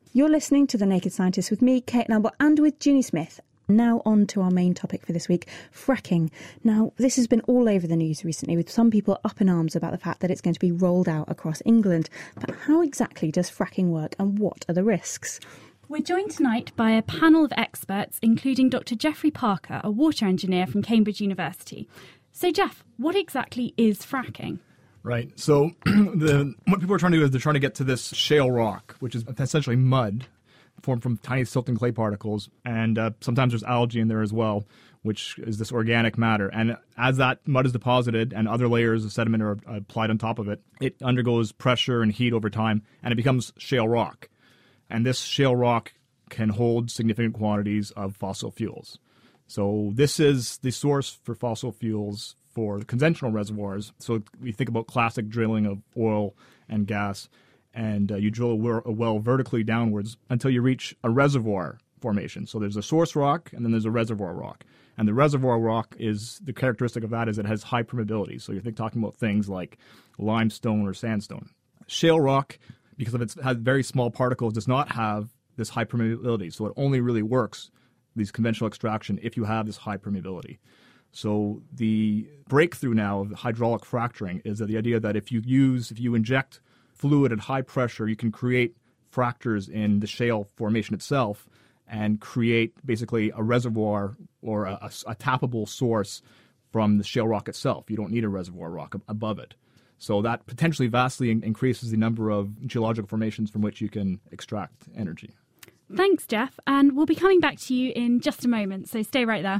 You're listening to The Naked Scientist with me, Kate Lamble, and with Ginny Smith. Now on to our main topic for this week, fracking. Now, this has been all over the news recently, with some people up in arms about the fact that it's going to be rolled out across England. But how exactly does fracking work, and what are the risks? We're joined tonight by a panel of experts, including Dr. Geoffrey Parker, a water engineer from Cambridge University. So, Jeff, what exactly is fracking? Right. So what people are trying to do is they're trying to get to this shale rock, which is essentially mud formed from tiny silt and clay particles. And sometimes there's algae in there as well, which is this organic matter. And as that mud is deposited and other layers of sediment are applied on top of it, it undergoes pressure and heat over time, and it becomes shale rock. And this shale rock can hold significant quantities of fossil fuels. So this is the source for fossil fuels for conventional reservoirs. So we think about classic drilling of oil and gas, and you drill a well vertically downwards until you reach a reservoir formation. So there's a source rock, and then there's a reservoir rock. And the reservoir rock is, the characteristic of that is it has high permeability. So you're talking about things like limestone or sandstone. Shale rock, because of its has very small particles, does not have this high permeability. So it only really works, these conventional extraction, if you have this high permeability. So the breakthrough now of hydraulic fracturing is that the idea that if you inject fluid at high pressure, you can create fractures in the shale formation itself and create basically a reservoir or a tappable source from the shale rock itself. You don't need a reservoir rock above it. So that potentially vastly increases the number of geological formations from which you can extract energy. Thanks, Jeff. And we'll be coming back to you in just a moment, so stay right there.